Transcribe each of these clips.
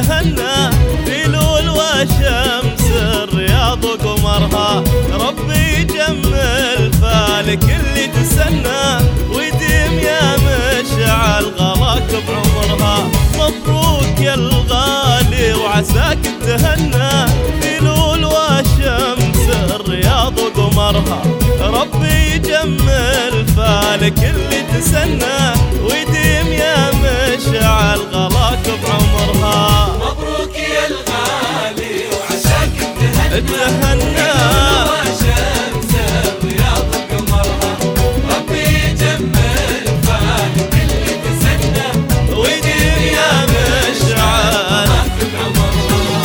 تهنى في لول وشمس الرياض وقمرها. ربي يجمل فالك اللي تسنى ويديم يا مشعل غلاك بعمرها. مبروك يا الغالي وعساك تهنى في لول وشمس الرياض وقمرها. ربي يجمل فالك اللي تسنى ويديم يا مشعل غلاك بعمرها. مبروك يا الغالي وعساك تهنى وشمس الرياض وقمرها. ربي يجمل فالك اللي تسنى ويديم يا مشعل غلاك بعمرها.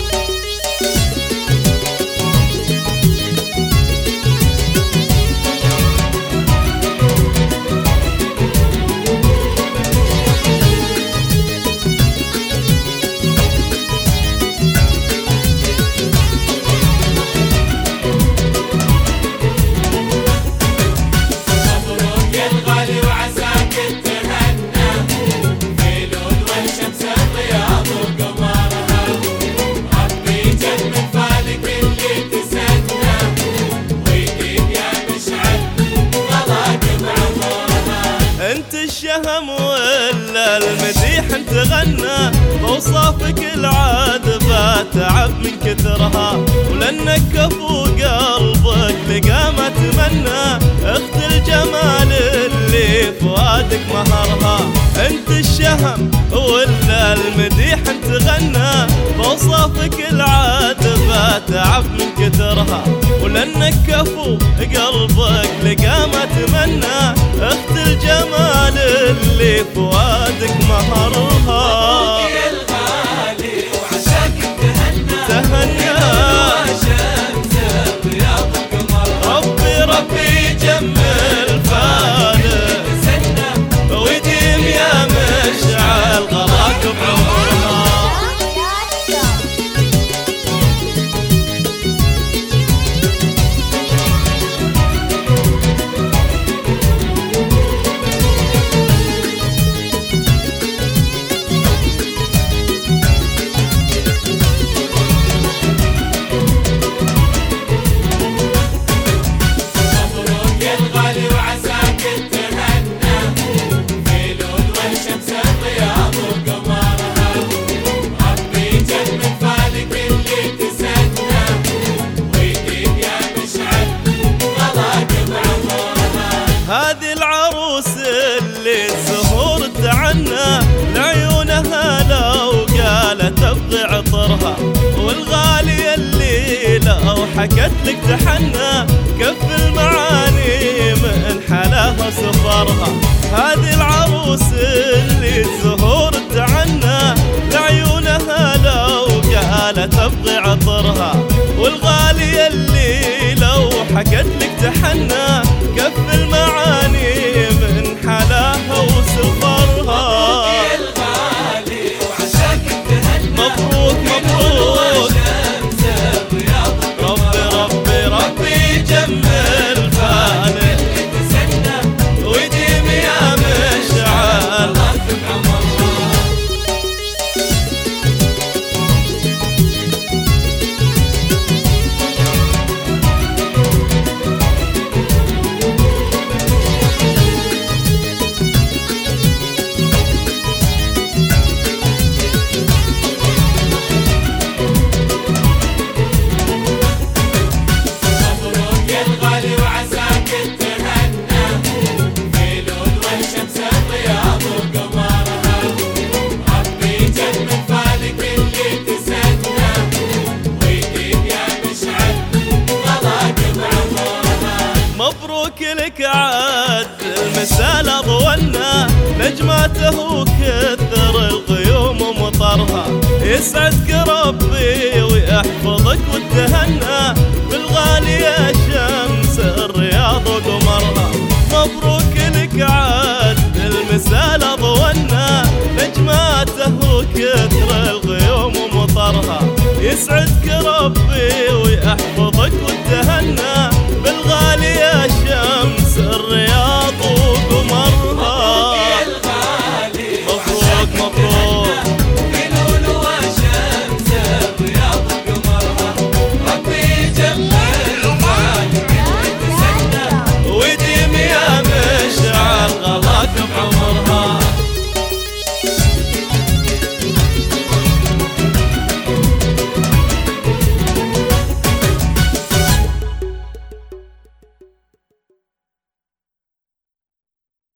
الشهم ولا المديح تغنى بوصافك العذبة تعب من كثرها. ولأنك كفو قلبك لقى ما تمنى اخت الجمال اللي فؤادك مهرها. انت الشهم ولا المديح تغنى بوصافك العذبة تعب من كثرها. ولأنك كفو قلبك لقى ما تمنى اخت الجمال اللي فؤادك مهرها. مبروك يا الغالي وعساك تهنى وشمس الرياض وقمرها. ربي يجمل فالك ويديم يا مشعل غلاك بعمرها. هذه العروس اللي الزهور تعنى لعيونها لو قالت ابضع عطرها. والغالية اللي لو حكت لك تحنى كف المعاني من حلاها وسفرها. هذه العروس اللي الزهور تعنى لعيونها لو قالت ابضع عطرها. والغالية اللي لو حكت لك تحنى كف المعاني من حلاها وسفرها. مبروك مبروك ربي يجمل فالك ويديم يا مشعل. مبروك لك عاد المسال اضونا نجماته وكثر الغيوم ومطرها. يسعدك ربي